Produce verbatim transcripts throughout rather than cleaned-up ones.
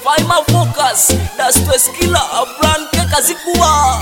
Find my focus, that's stress killer, a brand ke kazikuwa.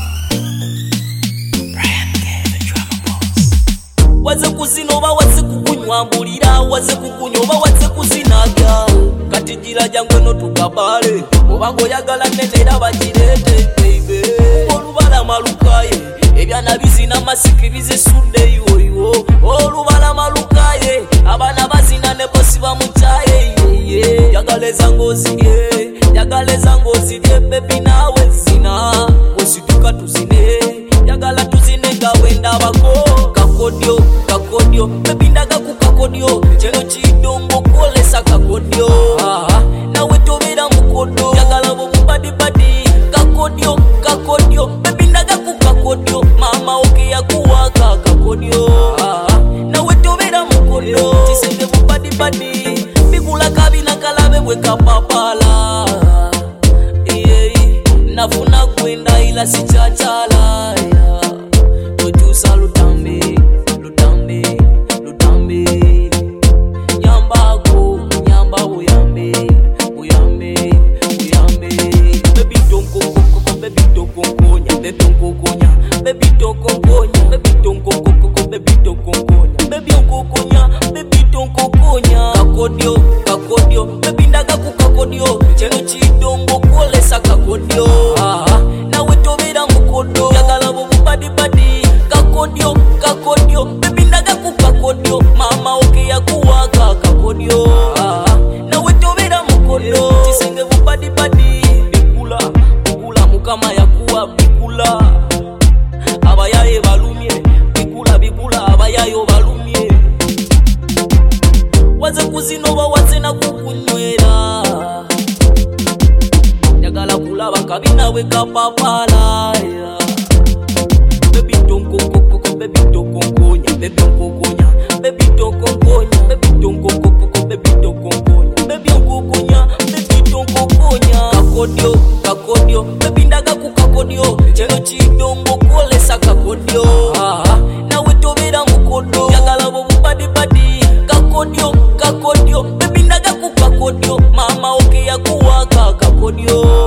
Brian K, the drama boss. Waze kuzinova, waze kukunywa mbulira, waze kukunyoba, waze kuzinaga. Katijira jangwe no tukabale, obango yagala nenera bajirete, baby. Olubala malukaye, ebyana bizina masiki bizisude iwo iwo. Olubala malukaye, abana bazina ne bosi bamutaye. Yagaleza ngozi ye, yagaleza ngozi ye, baby nawe zina. Osituka tuzine, yagala tuzine gawenda bako. Kakodio, kakodio, baby ndaga kukakodio. Cheno chidongo kolesa kakodio. Ah, nawe tobera mukodo, yagala bobu badi badi. Kakodio, kakodio, baby ndaga kukakodio. Mama oke ya kuwaka kakodio. Ah, nawe tobera mukodo, chisende bobu badi badi. Bigula kabina kalabe weka papala. Yeah, nafuna kwenda ila sichachala. Yeah, tojusa lutambi, lutambi, lutambi. Nyambako, nyamba uyambi, uyambi, uyambi. Baby don't go, go, go, baby don't go, go, nya, baby don't go, go, nya, baby don't go, go, nya, baby don't go, go, go, baby don't go, go, nya, baby don't go, go, nya, baby don't go, go, nya. Kakodio, kakodio, baby ndaga kukakodio. Cheno chidongo kolesa kakodio. Ah, nawe tobera mukodo, yagala bobu badi badi. Kakodio, kakodio, baby ndaga kukakodio. Mama oke ya kuwaka kakodio. Ah, nawe tobera mukodo, chisenge bobu badi badi. Bikula, bikula mukama ya kuwa bikula. Abayaye balumye, bikula bikula abayayo balumye. Waze kuzinova waze na kukunywera. Yagala kulaba kabina weka papala. Baby don't go go go, baby don't go go, nya, baby don't go go, nya, baby don't go go, nya, baby don't go go go, baby don't go go, nya, baby don't go go, nya, baby don't go go, nya. Kakodio, kakodio, baby ndaga kukakodio. Cheno chidongo kolesa kakodio. Ah, nawe tobera mukodo, yagala bobu badi badi. Kakodio, kakodio, baby ndaga kukakodio. Mama oke ya kuwaka kakodio.